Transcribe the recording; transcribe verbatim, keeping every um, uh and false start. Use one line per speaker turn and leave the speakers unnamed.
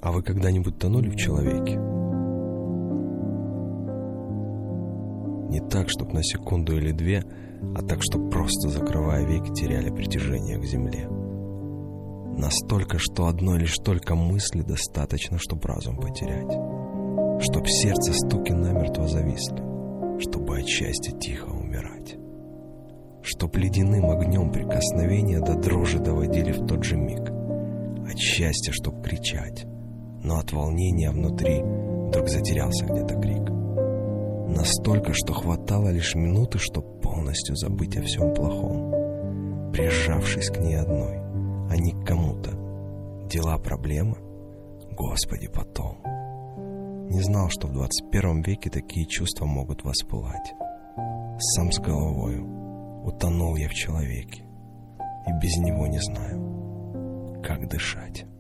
А вы когда-нибудь тонули в человеке? Не так, чтоб на секунду или две, а так, чтоб просто, закрывая веки, теряли притяжение к земле. Настолько, что одной лишь только мысли достаточно, чтоб разум потерять. Чтоб сердце стуки намертво зависли, чтобы от счастья тихо умирать. Чтоб ледяным огнем прикосновения до дрожи доводили в тот же миг. От счастья, чтоб кричать, но от волнения внутри вдруг затерялся где-то крик. Настолько, что хватало лишь минуты, чтоб полностью забыть о всем плохом, прижавшись к ней одной, а не к кому-то. Дела, проблемы? Господи, потом. Не знал, что в двадцать первом веке такие чувства могут воспылать. Сам с головою утонул я в человеке, и без него не знаю, как дышать.